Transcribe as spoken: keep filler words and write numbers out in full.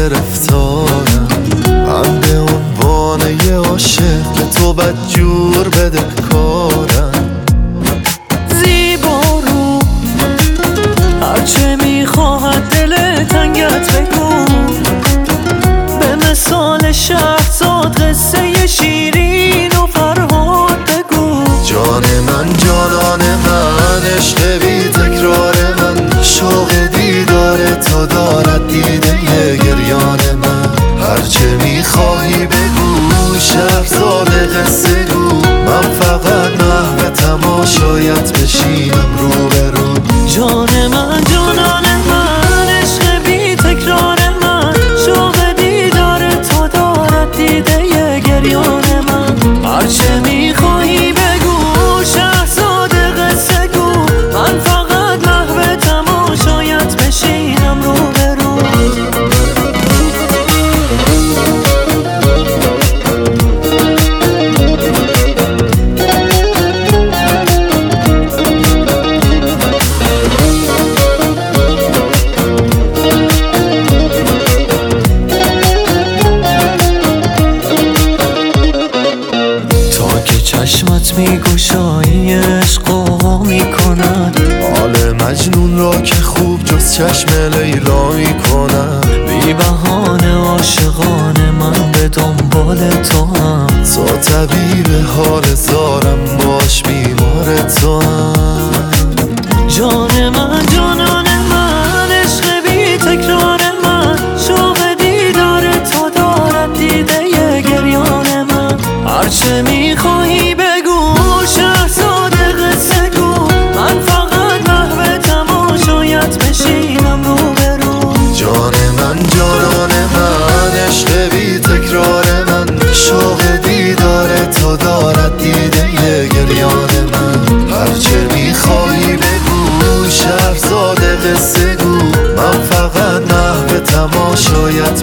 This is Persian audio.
گرفتارم. من به عنوان یه عاشق به تو بدجور بدهکارم. زیبا رو هرچه میخواهد دل تنگت بگو، به مثال شهرزاد قصه شیرین و فرهاد بگو. جان من جانان من عشق بی تکرار من، شوق دیدار تو دارد دیده گریان من. هرچه میخواهی بگو شهرزاد قصه گو، من فقط محو تماشایت بشینم رو به رو. جان من جانان من عشق بی تکرار من، شوق دیدار تو دارد دیده گریان من. هرچه میخواهی بگو شهرزاد قصه گو، من فقط محو تماشایت بشینم رو به رو. چشمت میگوشایی عشقا میکند، حال مجنون را که خوب جز چشم لیلا کند. بی بهانه عاشقانه من به دنبال تو هم، تو طبیب حال زارم باش بیمار تو هم. جان من جانان من عشق بی تکرار من، شوق دیدار تو دارد دیده گریان من. هرچه میخواهی بگو شهرزاد قصه گو، من فقط محو تماشایت بشینم رو به رو. جان من جانان من عشق بی تکرار من، شوق دیدار تو دارد دیده گریان من. هرچه میخواهی بگو شهرزاد قصه گو، من فقط محو تماشایت